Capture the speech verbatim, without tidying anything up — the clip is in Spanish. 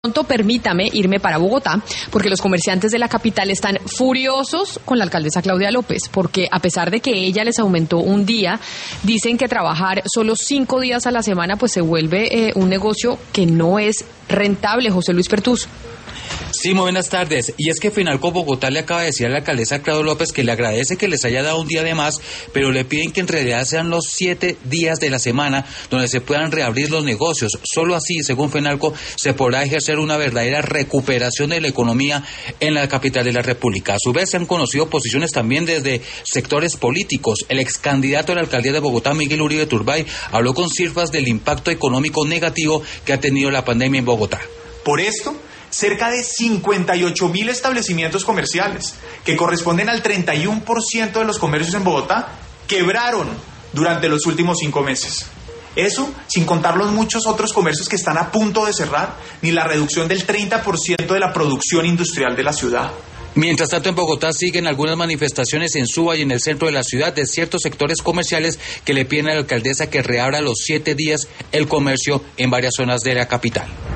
permítame irme para Bogotá, porque los comerciantes de la capital están furiosos con la alcaldesa Claudia López, porque a pesar de que ella les aumentó un día, dicen que trabajar solo cinco días a la semana pues se vuelve eh, un negocio que no es rentable. José Luis Pertús. Sí, muy buenas tardes. Y es que Finalco Bogotá le acaba de decir a la alcaldesa Claudia López que le agradece que les haya dado un día de más, pero le piden que en realidad sean los siete días de la semana donde se puedan reabrir los negocios. Solo así, según Finalco, se podrá ejercer una verdadera recuperación de la economía en la capital de la República. A su vez, se han conocido posiciones también desde sectores políticos. El ex candidato a la alcaldía de Bogotá, Miguel Uribe Turbay, habló con cifras del impacto económico negativo que ha tenido la pandemia en Bogotá. Por esto, cerca de cincuenta y ocho mil establecimientos comerciales, que corresponden al treinta y uno por ciento de los comercios en Bogotá, quebraron durante los últimos cinco meses. Eso sin contar los muchos otros comercios que están a punto de cerrar, ni la reducción del treinta por ciento de la producción industrial de la ciudad. Mientras tanto, en Bogotá siguen algunas manifestaciones en Suba y en el centro de la ciudad de ciertos sectores comerciales que le piden a la alcaldesa que reabra los siete días el comercio en varias zonas de la capital.